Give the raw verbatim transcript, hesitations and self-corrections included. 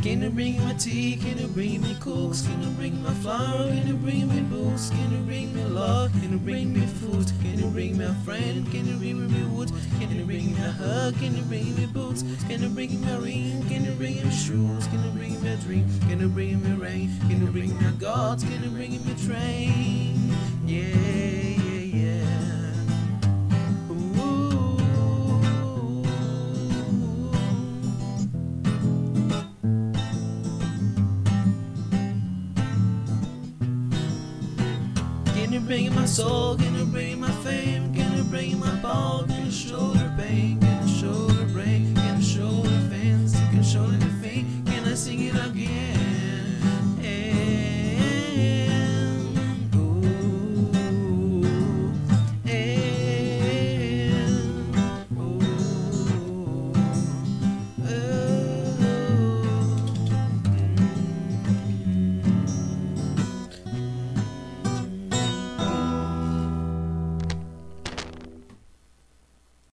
Can you bring my tea? Can you bring me cooks? Can you bring my flower? Can you bring me books? Can you bring me love? Can you bring me food? Can you bring me a friend? Can you bring me wood? Can you bring me a hug? Can you bring me boots? Can you bring me a ring? Can you bring me shoes? Can you bring me a dream? Can you bring me rain? Can you bring me a God? Can you bring me a train? Yeah, yeah, yeah. Ooh. Can you bring my soul? Can